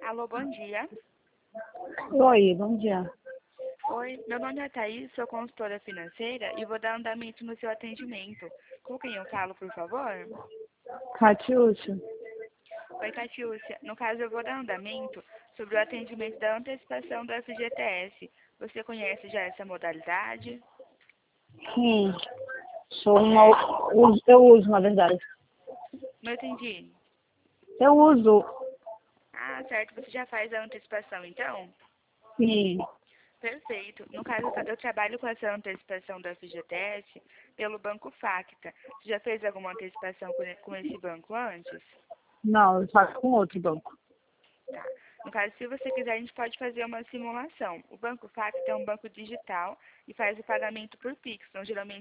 Alô, bom dia. Oi, bom dia. Oi, meu nome é Thaís, sou consultora financeira e vou dar andamento no seu atendimento. Com quem eu falo, por favor? Catiúcia. Oi, Catiúcia. No caso, eu vou dar andamento sobre o atendimento da antecipação do FGTS. Você conhece já essa modalidade? Sim, eu uso, na verdade. Não entendi. Eu uso, Ah, certo. Você já faz a antecipação, então? sim. Perfeito. No caso, eu trabalho com essa antecipação do FGTS pelo Banco Facta. Você já fez alguma antecipação com esse banco antes? Não, eu faço com outro banco. Tá. No caso, se você quiser, a gente pode fazer uma simulação. O Banco Facta é um banco digital e faz o pagamento por Pix. Então, geralmente,